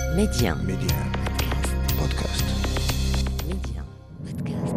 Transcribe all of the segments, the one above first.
ميديان بودكاست. ميديان بودكاست.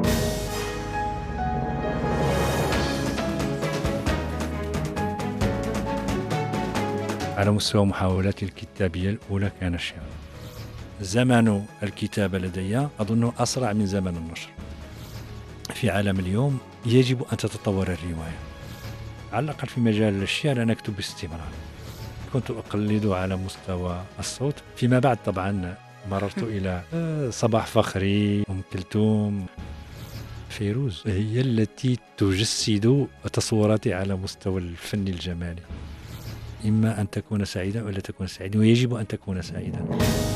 على مستوى محاولاتي الكتابية الأولى كان الشعر. زمن الكتابة لدي أظن أسرع من زمن النشر. في عالم اليوم يجب أن تتطور الرواية، على الأقل في مجال الشعر أنا أكتب باستمرار. كنت أقلد على مستوى الصوت، فيما بعد طبعا مررت إلى صباح فخري، أم كلثوم، فيروز هي التي تجسد تصوراتي على مستوى الفن الجمالي. إما أن تكون سعيدا ولا تكون سعيدا، ويجب أن تكون سعيدا.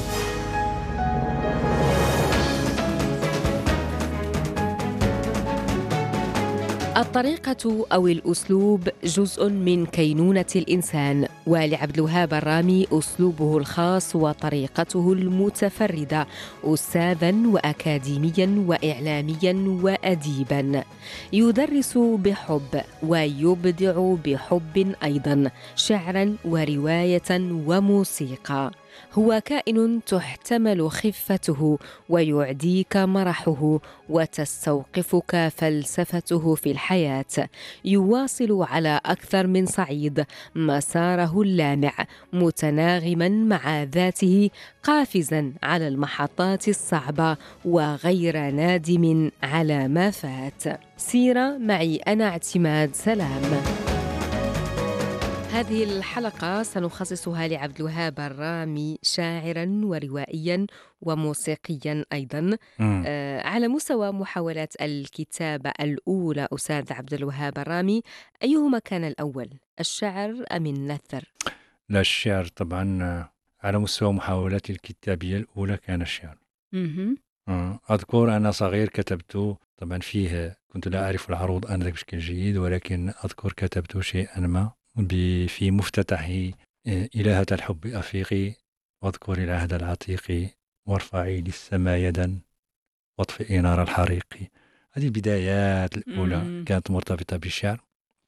الطريقة أو الأسلوب جزء من كينونة الإنسان، ولعبد الوهاب الرامي أسلوبه الخاص وطريقته المتفردة، أستاذاً وأكاديمياً وإعلامياً وأديباً. يدرس بحب ويبدع بحب أيضاً، شعراً ورواية وموسيقى. هو كائن تحتمل خفته ويعديك مرحه وتستوقفك فلسفته في الحياة. يواصل على أكثر من صعيد مساره اللامع، متناغما مع ذاته، قافزا على المحطات الصعبة وغير نادم على ما فات. سيرة معي أنا اعتماد سلام. هذه الحلقة سنخصصها لعبد الوهاب الرامي، شاعراً وروائياً وموسيقياً أيضاً. على مستوى محاولات الكتابة الأولى أستاذ عبد الوهاب الرامي، أيهما كان الأول، الشعر أم النثر؟ لا، الشعر طبعا. على مستوى محاولاتي الكتابية الأولى كان الشعر. أذكر أنا صغير كتبت، طبعا فيه كنت لا أعرف العروض آنذاك بشكل جيد، ولكن أذكر كتبت شيئا ما في مفتتح إلهة الحب أفيقي، واذكري العهد العتيق، وارفعي للسما يدا، واطفئي نار الحريق. هذه البدايات الأولى كانت مرتبطة بالشعر.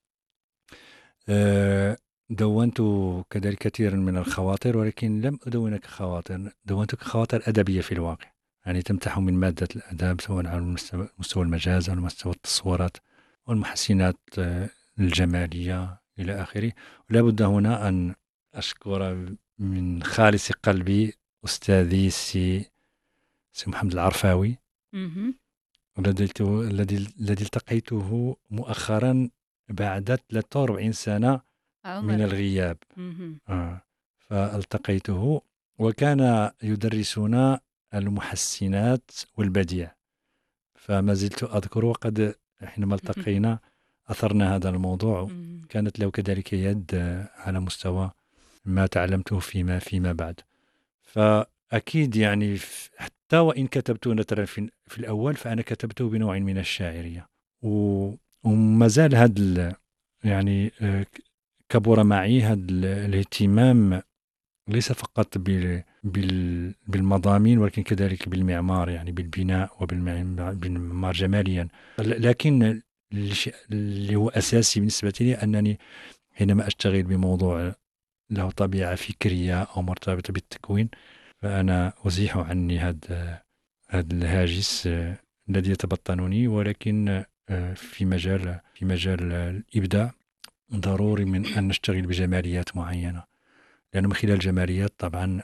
دونت كذلك كثيرا من الخواطر، ولكن لم أدون كخواطر، دونت كخواطر أدبية في الواقع، يعني تمتح من مادة الأدب، سواء على مستوى المجاز أو مستوى التصورات والمحسنات الجمالية إلى آخره. ولا بد هنا أن أشكر من خالص قلبي أستاذي سي محمد العرفاوي، الذي التقيته مؤخرا بعد 43 سنة من الغياب. فالتقيته وكان يدرسنا المحسنات والبديع، فما زلت أذكر، وقد حينما التقينا أثرنا هذا الموضوع. كانت له كذلك يد على مستوى ما تعلمته فيما بعد. فأكيد يعني حتى وإن كتبت نثرا في الأول، فأنا كتبته بنوع من الشاعرية، وما زال هذا يعني كبر معي هذا الاهتمام، ليس فقط بالمضامين، ولكن كذلك بالمعمار، يعني بالبناء وبالمعمار جماليا. لكن اللي هو أساسي بالنسبة لي أنني حينما أشتغل بموضوع له طبيعة فكرية أو مرتبطة بالتكوين، فأنا أزيح عني هذا الهاجس الذي يتبطنني. ولكن في مجال الإبداع ضروري من أن نشتغل بجماليات معينة، لأن من خلال الجماليات طبعا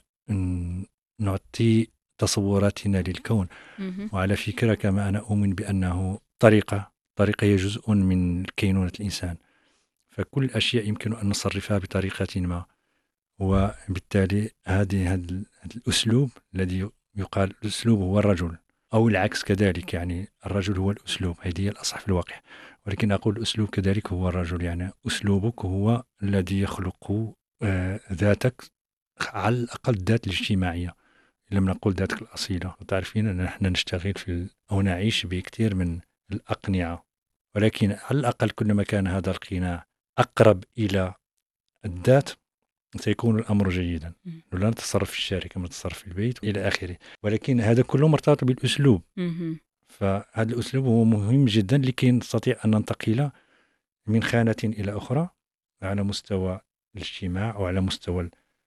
نعطي تصوراتنا للكون. وعلى فكرة كما أنا أؤمن بأنه طريقة هي جزء من كينونة الإنسان، فكل الأشياء يمكن أن نصرفها بطريقة ما، وبالتالي هذا الأسلوب الذي يقال الأسلوب هو الرجل، أو العكس كذلك، يعني الرجل هو الأسلوب، هذه الأصح في الواقع، ولكن أقول الأسلوب كذلك هو الرجل. يعني أسلوبك هو الذي يخلق ذاتك، على الأقل الذات الاجتماعية، لم نقل ذاتك الأصيلة. تعرفين أن نحن نشتغل أو نعيش بكثير من الأقنعة، ولكن على الأقل كلما كان هذا القناع أقرب إلى الذات سيكون الأمر جيدا. لا نتصرف في الشارع كما نتصرف في البيت إلى آخره، ولكن هذا كله مرتبط بالأسلوب. فهذا الأسلوب هو مهم جدا لكي نستطيع أن ننتقل من خانة إلى أخرى على مستوى الاجتماع أو على مستوى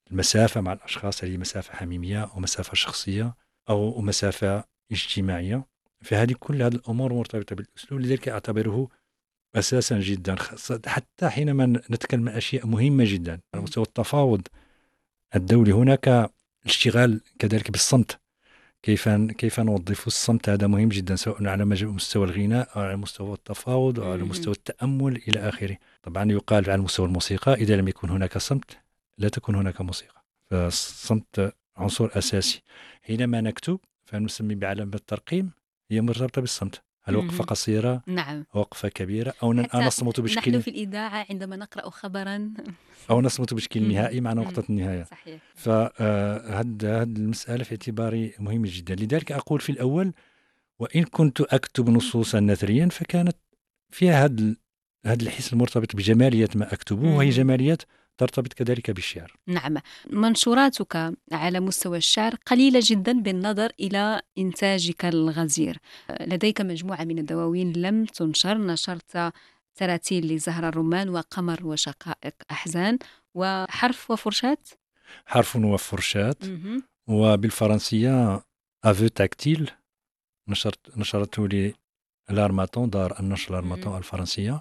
المسافة مع الأشخاص، هذه مسافة حميمية أو مسافة شخصية أو مسافة اجتماعية. فهذه كل هذه الأمور مرتبطة بالأسلوب، لذلك أعتبره أساسا جدا، حتى حينما نتكلم عن أشياء مهمة جدا على مستوى التفاوض الدولي. هناك الاشتغال كذلك بالصمت، كيف نوظف الصمت، هذا مهم جدا، سواء على مستوى الغناء أو على مستوى التفاوض أو على مستوى التأمل إلى آخره. طبعا يقال على مستوى الموسيقى إذا لم يكن هناك صمت لا تكون هناك موسيقى، فالصمت عنصر أساسي. حينما نكتب فنسمي بعلامة الترقيم، هي مرتبطة بالصمت، هل وقفة قصيرة، نعم، وقفة كبيرة، أو حتى نصمت نحن بشكل، في الإذاعة عندما نقرأ خبرا أو نصمت بشكل نهائي مع نقطة النهاية. صحيح. فهذه المسألة في اعتباري مهمة جدا. لذلك أقول في الأول، وإن كنت أكتب نصوصا نثريا فكانت فيها هذا الحس المرتبط بجمالية ما أكتبه، وهي جمالية ترتبط كذلك بالشعر. نعم، منشوراتك على مستوى الشعر قليلة جدا بالنظر إلى إنتاجك الغزير. لديك مجموعة من الدواوين لم تنشر، نشرت تراتيل لزهرة الرمان وقمر وشقائق أحزان وحرف وفرشاة. حرف وفرشاة، وبالفرنسية أفو تاكتيل، نشرته للارماتون، دار النشر الارماتون الفرنسية.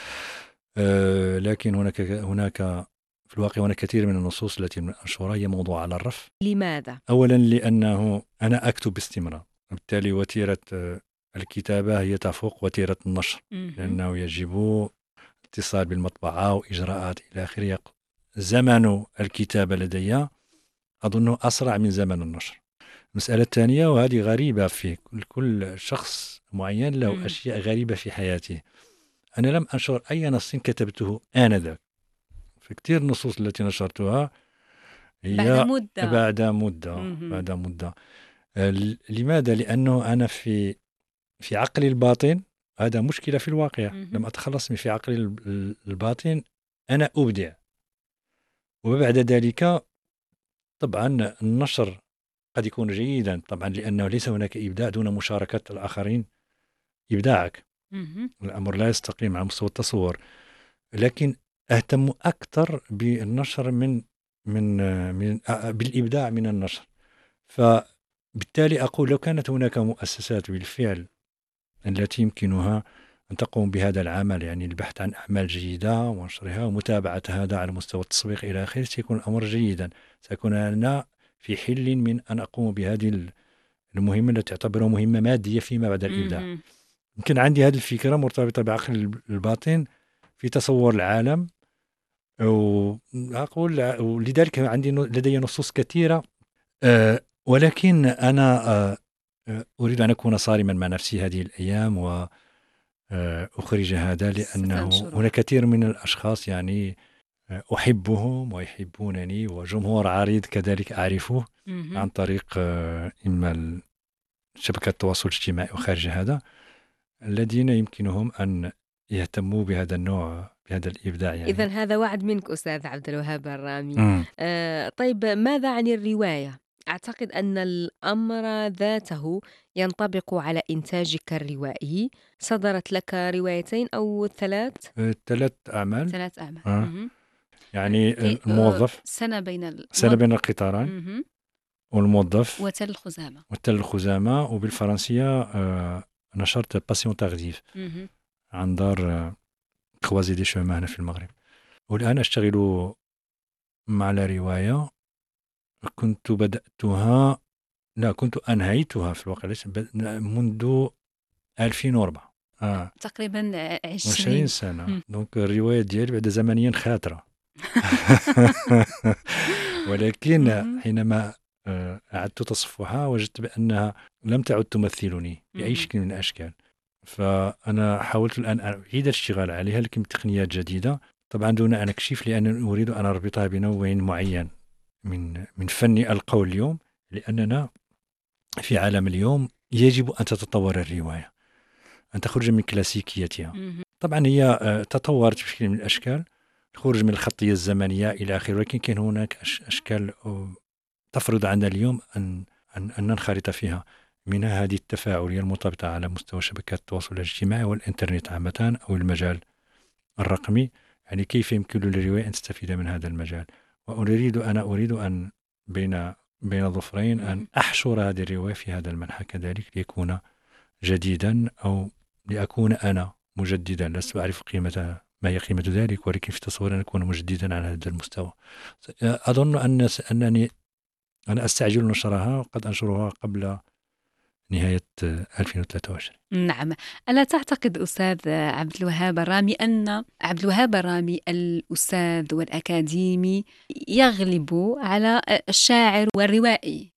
لكن هناك في الواقع هناك كثير من النصوص التي منشورة هي موضوع على الرف. لماذا؟ أولا لأنه أنا أكتب باستمرار، بالتالي وتيرة الكتابة هي تفوق وتيرة النشر، لأنه يجب اتصال بالمطبعة وإجراءات إلى آخره. زمن الكتابة لدي أظن أسرع من زمن النشر. المسألة الثانية، وهذه غريبة في كل شخص معين له أشياء غريبة في حياته، أنا لم أنشر أي نص كتبته آنذاك، فكتير نصوص التي نشرتها هي بعد مدة. لماذا؟ لأنه أنا في عقلي الباطن، هذا مشكلة في الواقع، لم أتخلص من في عقلي الباطن أنا أبدع، وبعد ذلك طبعا النشر قد يكون جيدا طبعا، لأنه ليس هناك إبداع دون مشاركة الآخرين إبداعك. الأمر لا يستقيم على مستوى التصور، لكن أهتم أكثر بالنشر من بالإبداع من النشر. فبالتالي أقول لو كانت هناك مؤسسات بالفعل التي يمكنها أن تقوم بهذا العمل، يعني البحث عن أعمال جيدة ونشرها ومتابعة هذا على مستوى التسويق إلى آخره، سيكون الأمر جيدا، سأكون أنا في حل من أن أقوم بهذه المهمة التي تعتبرها مهمة مادية فيما بعد الإبداع. يمكن عندي هذه الفكرة مرتبطة بعقل الباطن في تصور العالم، وأقول لذلك لدي نصوص كثيرة، ولكن أنا أريد أن أكون صارما مع نفسي هذه الأيام وأخرج هذا، لأنه هناك كثير من الأشخاص يعني أحبهم ويحبونني، وجمهور عريض كذلك أعرفه عن طريق إما شبكة التواصل الاجتماعي وخارج هذا، الذين يمكنهم أن يهتموا بهذا النوع، بهذا الإبداع يعني. إذن هذا وعد منك أستاذ عبد الوهاب الرامي. طيب ماذا عن الرواية؟ أعتقد أن الأمر ذاته ينطبق على إنتاجك الروائي. صدرت لك روايتين أو ثلاث أعمال. يعني الموظف، سنة بين القطارين، والموظف، وتل الخزامة. وبالفرنسية نشرت باسيون تارديف عن دار خوازي دي شومان هنا في المغرب. والآن أشتغل مع رواية كنت أنهيتها في الواقع منذ 2004، تقريبا 20 سنة. دونك الرواية ديالي بعد زمنيا خاطرة. ولكن حينما أعدت تصفحها وجدت بأنها لم تعد تمثلني بأي شكل من الأشكال، فأنا حاولت الآن أعيد الاشتغال عليها لكن بتقنيات جديدة، طبعا دون أن أكشف، لأن أريد أن أربطها بنوع معين من فن القول اليوم، لأننا في عالم اليوم يجب أن تتطور الرواية، أن تخرج من كلاسيكيتها. طبعا هي تطورت بشكل من الأشكال، الخروج من الخطية الزمنية إلى آخره، ولكن كان هناك أشكال تفرض عنا اليوم أن ننخرط فيها، منها هذه التفاعلية المرتبطة على مستوى شبكات التواصل الاجتماعي والإنترنت عامة أو المجال الرقمي. يعني كيف يمكن للرواية أن تستفيد من هذا المجال، أريد أن بين ظفرين أن أحشر هذه الرواية في هذا المنحى كذلك ليكون جديدا، أو لأكون أنا مجددا. لست أعرف ما هي قيمة ذلك، ولكن في تصور أن أكون مجددا على هذا المستوى. أظن أنني أنا أستعجل نشرها، وقد أنشرها قبل نهاية 2023. نعم. ألا تعتقد أستاذ عبد الوهاب الرامي أن عبد الوهاب الرامي الأستاذ والأكاديمي يغلب على الشاعر والروائي؟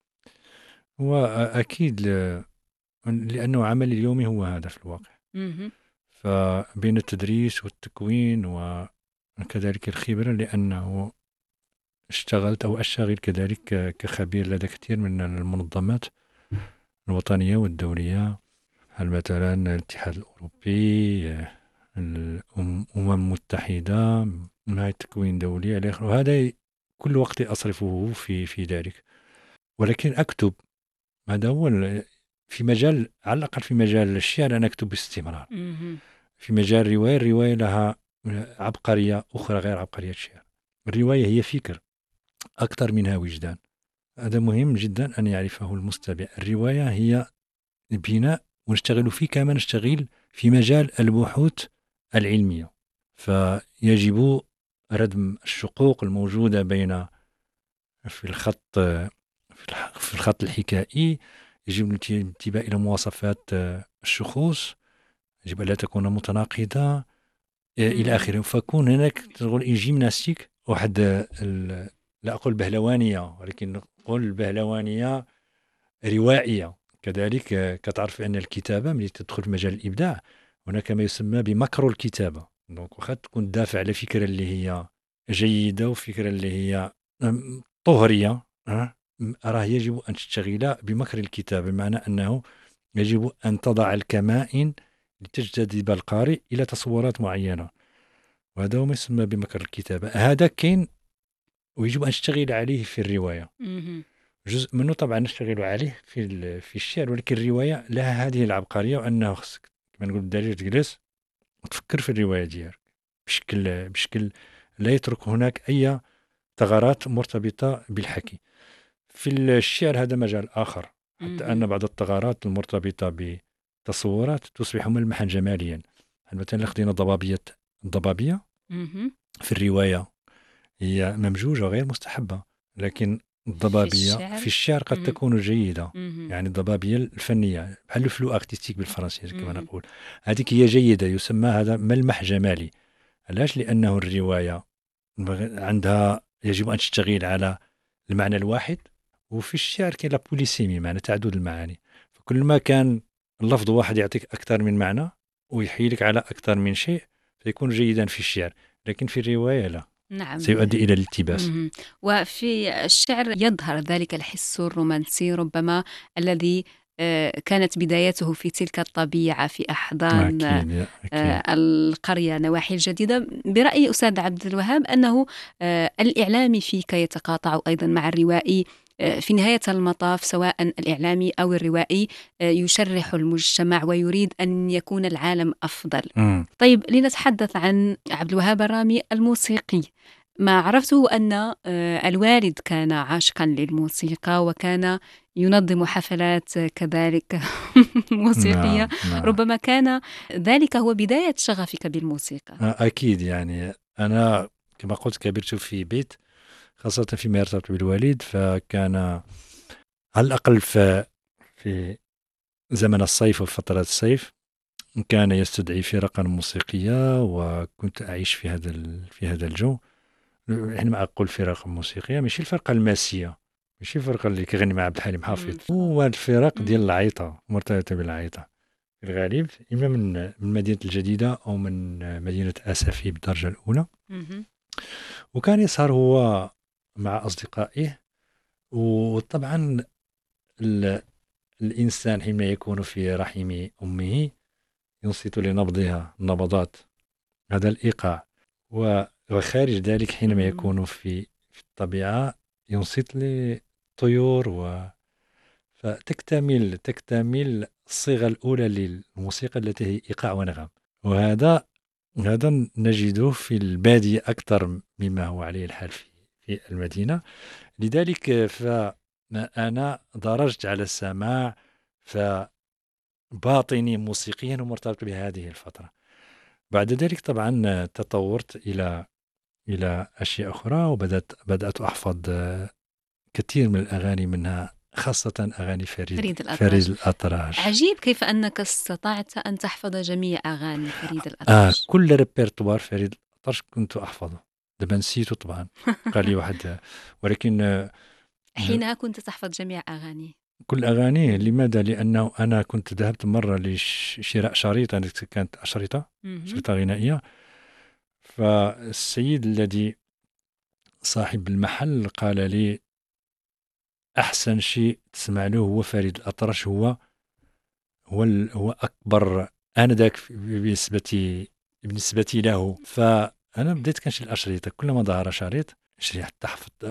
وأكيد لأنه عملي اليومي هو هذا في الواقع. فبين التدريس والتكوين وكذلك الخبرة، لأنه اشتغلت أو أشتغل كذلك كخبير لدى كثير من المنظمات الوطنية والدولية، هل مثلا الاتحاد الأوروبي، الأمم المتحدة، مع التكوين دولي إلى آخره. وهذا كل وقت أصرفه في ذلك، ولكن أكتب. هذا هو في مجال، على الأقل في مجال الشعر أنا أكتب باستمرار. في مجال الرواية لها عبقرية أخرى غير عبقرية الشعر. الرواية هي فكر أكثر منها وجدان. هذا مهم جدا أن يعرفه المستمع. الرواية هي بناء، ونشتغل فيه كما نشتغل في مجال البحوث العلمية. فيجب ردم الشقوق الموجودة بين في الخط الحكائي. يجب الانتباه إلى مواصفات الشخوص، يجب أن لا تكون متناقضة إلى آخره. فكون هناك تقول جيمناستيك واحد، لا أقول بهلوانية، ولكن نقول بهلوانية روائية كذلك. كتعرف أن الكتابة ملي تدخل في مجال الإبداع هناك ما يسمى بمكر الكتابة. دونك واخا تكون دافع على فكرة اللي هي جيدة وفكرة اللي هي طهرية، راه يجب أن تشتغل بمكر الكتابة، بمعنى أنه يجب أن تضع الكمائن لتجتذب القارئ إلى تصورات معينة، وهذا هو ما يسمى بمكر الكتابة. هذا كاين ويجب أن تشتغل عليه في الرواية. جزء منه طبعا نشتغل عليه في الشعر، ولكن الرواية لها هذه العبقرية، وأنه خصك كما نقول الدارجة تجلس وتفكر في الرواية ديالك بشكل لا يترك هناك أي ثغرات مرتبطة بالحكي. في الشعر هذا مجال آخر، حتى أن بعض الثغرات المرتبطة بتصورات تصبح ملمحا جماليا. مثلا خدينا الضبابية في الرواية هي ممجوجة وغير مستحبة، لكن الضبابية في الشعر قد تكون جيدة. يعني الضبابية الفنية بحال الفلو ارتستيك بالفرنسية كما نقول، هذه هي جيدة، يسمى هذا ملمح جمالي. علاش؟ لأنه الرواية عندها يجب أن تشتغل على المعنى الواحد، وفي الشعر كاين لا بوليسيمي، معنى تعدد المعاني. فكل ما كان اللفظ واحد يعطيك أكثر من معنى ويحيلك على أكثر من شيء فيكون جيدا في الشعر، لكن في الرواية لا. نعم. سيؤدي إلى الالتباس. وفي الشعر يظهر ذلك الحس الرومانسي ربما الذي كانت بدايته في تلك الطبيعة في أحضان أكيد. القرية نواحي الجديدة. برأي أستاذ عبد الوهاب أنه الإعلامي فيك يتقاطع أيضا مع الروائي. في نهاية المطاف سواء الإعلامي أو الروائي يشرح المجتمع ويريد أن يكون العالم أفضل. طيب لنتحدث عن عبد الوهاب الرامي الموسيقي. ما عرفته أن الوالد كان عاشقا للموسيقى وكان ينظم حفلات كذلك موسيقية. نعم. ربما كان ذلك هو بداية شغفك بالموسيقى. أكيد. يعني أنا كما قلت كبرت في بيت، خاصة فيما يرتبط بالوالد، فكان على الأقل في زمن الصيف وفترة الصيف كان يستدعي فرقا موسيقية، وكنت أعيش في هذا الجو. حينما أقول فرق موسيقية ماشي الفرقة الماسية، ماشي الفرقة اللي كيغني مع عبد الحليم حافظ، هو الفرق ديال العيطة مرتبطة بالعيطة في الغالب، إما من مدينة الجديدة أو من مدينة أسفي بالدرجة الأولى. وكان يسهر هو مع أصدقائه. وطبعا الإنسان حين يكون في رحم أمه ينصت لنبضها النبضات، هذا الإيقاع. وخارج ذلك حينما يكون في الطبيعة ينصت للطيور. فتكتمل الصيغة الأولى للموسيقى التي هي إيقاع ونغم. وهذا نجده في البادية أكثر مما هو عليه الحال في المدينة. لذلك فأنا درجت على السماع، فباطني موسيقيا ومرتبط بهذه الفترة. بعد ذلك طبعا تطورت إلى أشياء أخرى، بدأت أحفظ كثير من الأغاني، منها خاصة أغاني فريد الأطرش. عجيب كيف أنك استطعت أن تحفظ جميع أغاني فريد الأطرش. كل ريبرتوار فريد الأطرش كنت أحفظه، دابا نسيته طبعا. قال لي واحد، ولكن حينها كنت تحفظ جميع أغاني كل أغانيه. لماذا؟ لأنه أنا كنت ذهبت مرة لشراء شريطة، كانت شريطة غنائية، فالسيد الذي صاحب المحل قال لي أحسن شيء تسمع له هو فريد الأطرش، هو أكبر آنذاك بالنسبة له. فأنا بديت كنشري الأشرطة، كلما ظهر شريط نشري حتى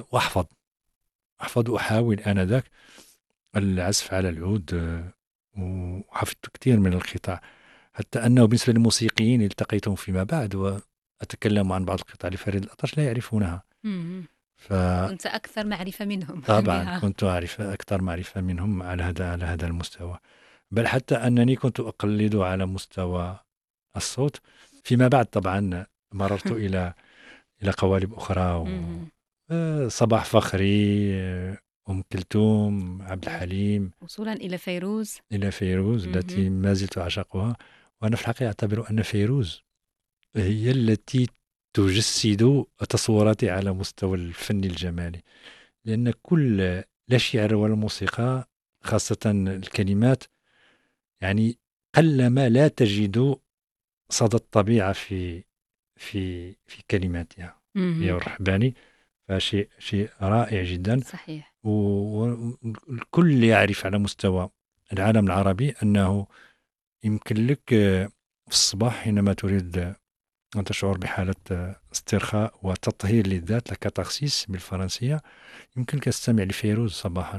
أحفظ وأحاول آنذاك العزف على العود، وحفظت كثير من القطع، حتى أنه بالنسبة للموسيقيين التقيتهم فيما بعد وأتكلم عن بعض القطع لفريد الأطرش لا يعرفونها. كنت أكثر معرفة منهم. طبعا كنت أعرف أكثر معرفة منهم على هذا المستوى، بل حتى أنني كنت أقلد على مستوى الصوت. فيما بعد طبعا مررت إلى قوالب أخرى، صباح فخري، أم كلثوم، عبد الحليم، وصولا إلى فيروز التي ما زلت أعشقها. وأنا في الحقيقة أعتبر أن فيروز هي التي تجسد تصوراتي على مستوى الفن الجمالي، لأن كل الشعر والموسيقى خاصة الكلمات يعني قلما لا تجد صدى الطبيعة في كلماتها. هي الرحباني، فشيء رائع جدا. صحيح. والكل يعرف على مستوى العالم العربي أنه يمكن لك في الصباح حينما تريد أن تشعر بحالة استرخاء وتطهير للذات، لك تخسيس بالفرنسية، يمكنك تستمع لفيروز صباحا.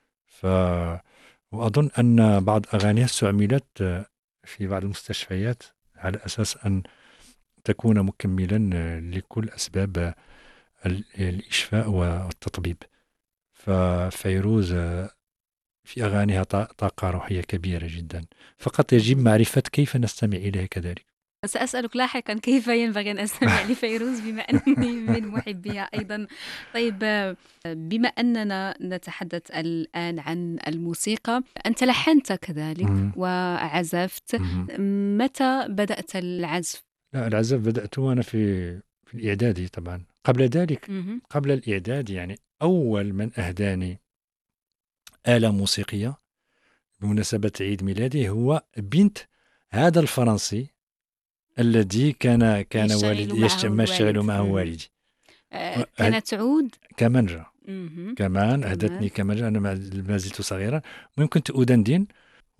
وأظن أن بعض أغانيها استعملت في بعض المستشفيات على أساس أن تكون مكملا لكل أسباب الإشفاء والتطبيب. ففيروز في أغانيها طاقة روحية كبيرة جدا، فقط يجب معرفة كيف نستمع إليها كذلك. سأسألك لاحقا كيف ينبغي أن أستمع لفيروز بما أنني من محبيها أيضا. طيب، بما أننا نتحدث الآن عن الموسيقى، أنت لحنت كذلك وعزفت، متى بدأت العزف؟ لا، العزف بدأت وأنا في الإعدادي طبعا. قبل ذلك قبل الإعداد يعني أول من أهداني آلة موسيقية بمناسبة عيد ميلادي هو بنت هذا الفرنسي الذي كان والدي يشتغل معه والدي. كانت تعود كمانجا. كمان أهدتني كمانجا، أنا ما زلت صغيرا، كنت أدندن.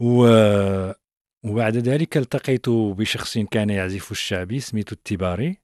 وبعد ذلك التقيت بشخص كان يعزف الشعبي سميته التباري،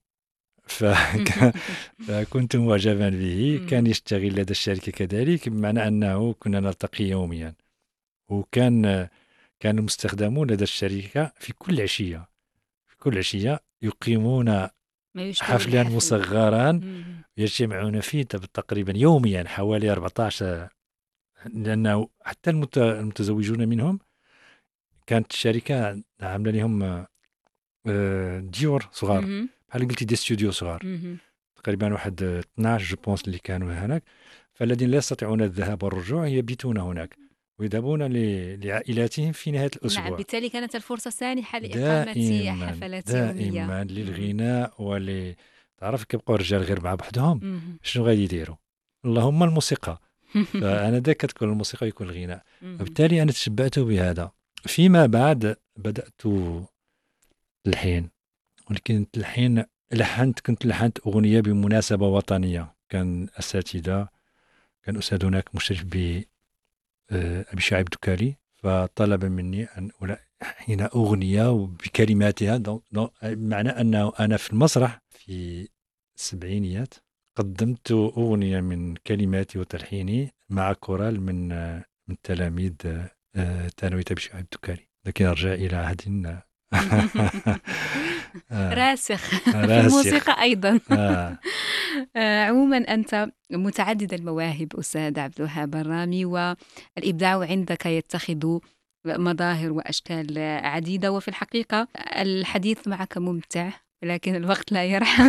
فكنت معجبا به. كان يشتغل لدى الشركة كذلك، بمعنى أنه كنا نلتقي يوميا، وكان المستخدمون لدى الشركة في كل عشية يقيمون حفلا مصغرا يجتمعون فيه تقريبا يوميا حوالي 14، لأنه حتى المتزوجون منهم كانت الشركة عاملة لهم ديور صغار، بحال قلتي دي ستوديو صغار، تقريبا واحد 12 جو بونس اللي كانوا هناك. فالذين لا يستطيعون الذهاب والرجوع يبيتون هناك ويذهبون لعائلاتهم في نهاية الأسبوع. نعم، بالتالي كانت الفرصة سانحة لإقامة حفلات يومية دائما للغناء. تعرف كيبقوا الرجال غير مع بحدهم، شنو غادي يديروا؟ اللهم الموسيقى. فأنا ذاك كتكون الموسيقى يكون الغناء، وبالتالي أنا تشبعت بهذا. فيما بعد بدأت الحين، ولكن كنت لحنت أغنية بمناسبة وطنية. كان أساتذة، كان أستاذ هناك مشرف أبي شعيب دكالي، فطلب مني أن ألحن أغنية بكلماتها، بمعنى أنه أنا في المسرح في السبعينيات قدمت أغنية من كلماتي وتلحيني مع كورال من تلاميذ ثانوية أبي شعيب دكالي، لكن أرجع إلى عهد راسخ في راسخ. الموسيقى أيضا. آه. عموما أنت متعدد المواهب أستاذ عبد الوهاب الرامي، والإبداع عندك يتخذ مظاهر وأشكال عديدة، وفي الحقيقة الحديث معك ممتع ولكن الوقت لا يرحم.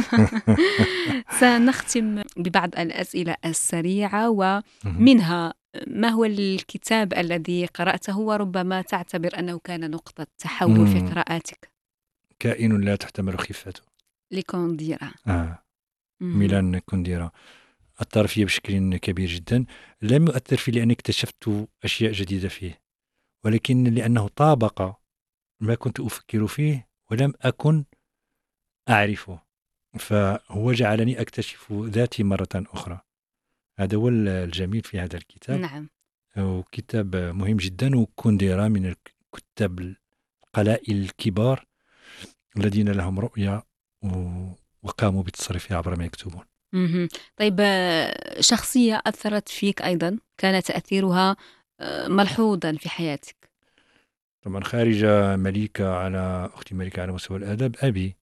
سنختم ببعض الأسئلة السريعة، ومنها ما هو الكتاب الذي قرأته وربما تعتبر أنه كان نقطة تحول في قراءاتك؟ كائن لا تحتمل خفته لكونديرا. ميلان كونديرا أثر فيه بشكل كبير جدا. لم يؤثر فيه لأني اكتشفت أشياء جديدة فيه، ولكن لأنه طابق ما كنت أفكر فيه ولم أكن أعرفه، فهو جعلني أكتشف ذاتي مرة أخرى. هذا هو الجميل في هذا الكتاب. نعم. وكتاب مهم جدا، وكونديرا من الكتاب القلائل الكبار الذين لهم رؤية وقاموا بتصريفها عبر ما يكتبون. طيب، شخصية أثرت فيك أيضا كان تأثيرها ملحوظا في حياتك؟ طبعا خارج مليكة على أختي مليكة على مستوى الأدب أبي.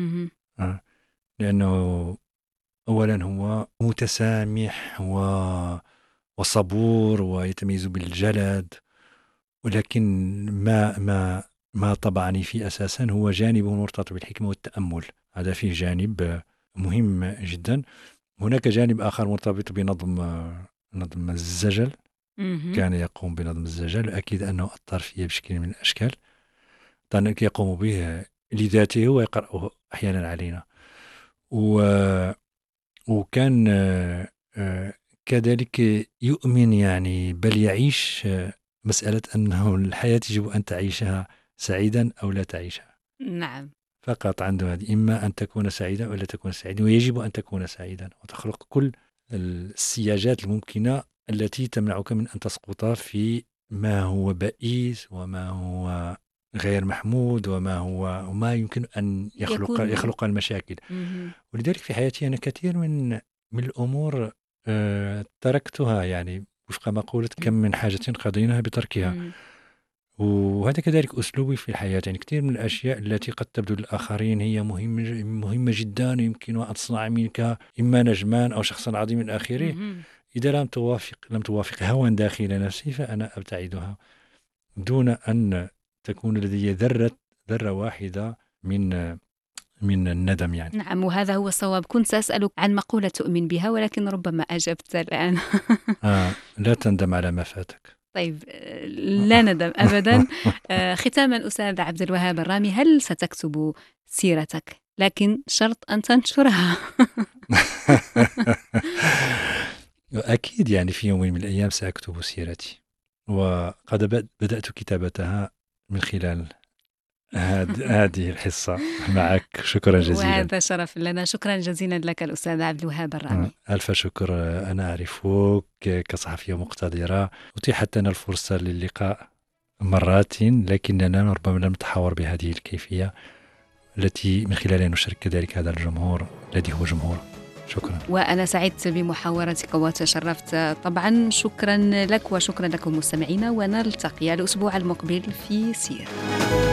لأنه أولا هو متسامح وصبور ويتميز بالجلد، ولكن ما طبعني فيه أساسا هو جانب مرتبط بالحكمة والتأمل. هذا فيه جانب مهم جدا. هناك جانب آخر مرتبط نظم الزجل. كان يقوم بنظم الزجل، أكيد أنه أثر فيه بشكل من الأشكال. طبعا يقوم به لذاته ويقرأه أحيانا علينا. وكان كذلك يؤمن يعني بل يعيش مسألة أنه الحياة يجب أن تعيشها سعيدا أو لا تعيشها. نعم. فقط عنده هذه، إما أن تكون سعيدا ولا تكون سعيدا، ويجب أن تكون سعيدا وتخلق كل السياجات الممكنة التي تمنعك من أن تسقط في ما هو بئيس وما هو غير محمود وما يمكن أن يخلق المشاكل. ولذلك في حياتي أنا كثير من الأمور تركتها، يعني وفق مقولة كم من حاجة قضيناها بتركها. وهذا كذلك أسلوبي في الحياة. يعني كثير من الأشياء التي قد تبدو للآخرين هي مهمة جدا ويمكن أن تصنع منك إما نجمان أو شخصا عظيما من آخره، إذا لم توافق هوى داخل نفسي فأنا أبتعدها دون أن تكون لدي ذرة واحدة من الندم يعني. نعم، وهذا هو الصواب. كنت سأسألك عن مقولة تؤمن بها ولكن ربما أجبت الآن. لا تندم على ما فاتك. طيب، لا ندم أبدا. ختاما أستاذ عبد الوهاب الرامي، هل ستكتب سيرتك؟ لكن شرط أن تنشرها. أكيد، يعني في يوم من الأيام سأكتب سيرتي، وقد بدأت كتابتها من خلال هذه الحصة معك. شكرا جزيلا. وهذا شرف لنا. شكرا جزيلا لك الأستاذ عبد الوهاب الرامي. ألف شكر. أنا أعرفك كصحفية مقتدرة، أتيحت لنا الفرصة للقاء مرات، لكننا ربما لم نتحاور بهذه الكيفية التي من خلالها نشارك كذلك هذا الجمهور الذي هو جمهور. شكرا. وأنا سعدت بمحاورتك وتشرفت طبعا. شكرا لك وشكرا لكم مستمعينا، ونلتقي الأسبوع المقبل في سير.